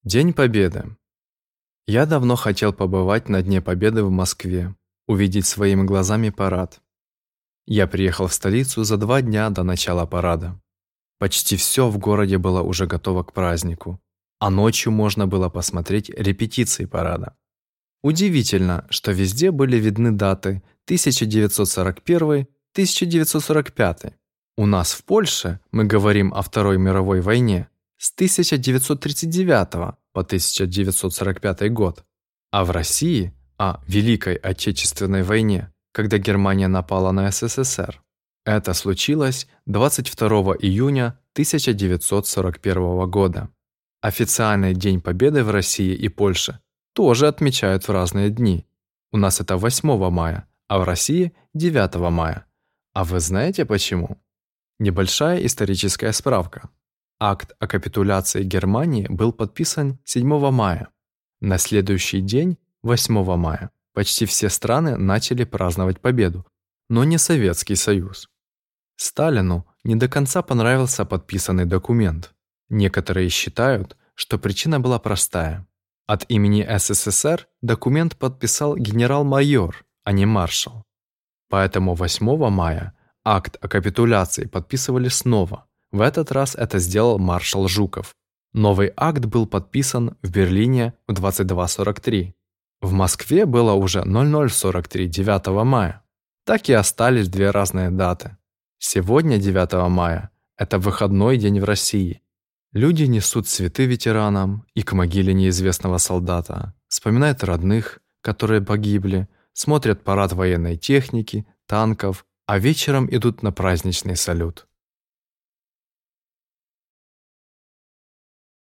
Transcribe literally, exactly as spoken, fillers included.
День Победы. Я давно хотел побывать на Дне Победы в Москве, увидеть своими глазами парад. Я приехал в столицу за два дня до начала парада. Почти все в городе было уже готово к празднику, а ночью можно было посмотреть репетиции парада. Удивительно, что везде были видны даты тысяча девятьсот сорок первый — тысяча девятьсот сорок пятый. У нас в Польше мы говорим о Второй мировой войне с тысяча девятьсот тридцать девятого по тысяча девятьсот сорок пятый год, а в России о Великой Отечественной войне, когда Германия напала на СССР. Это случилось двадцать второго июня тысяча девятьсот сорок первого года. Официальный День Победы в России и Польше тоже отмечают в разные дни. У нас это восьмого мая, а в России девятого мая. А вы знаете почему? Небольшая историческая справка. Акт о капитуляции Германии был подписан седьмого мая. На следующий день, восьмого мая, почти все страны начали праздновать победу, но не Советский Союз. Сталину не до конца понравился подписанный документ. Некоторые считают, что причина была простая. От имени СССР документ подписал генерал-майор, а не маршал. Поэтому восьмого мая акт о капитуляции подписывали снова. В этот раз это сделал маршал Жуков. Новый акт был подписан в Берлине в двадцать два сорок три. В Москве было уже ноль ноль сорок три девятого мая. Так и остались две разные даты. Сегодня, девятого мая, это выходной день в России. Люди несут цветы ветеранам и к могиле неизвестного солдата, вспоминают родных, которые погибли, смотрят парад военной техники, танков, а вечером идут на праздничный салют.